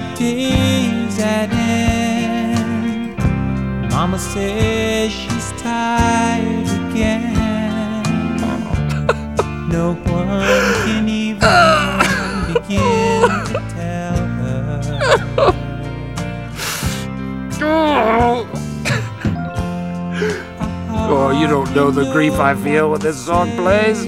day's at end. Mama says she's tired again. No one can even begin to tell her. Oh, you don't know the grief I feel when this song plays.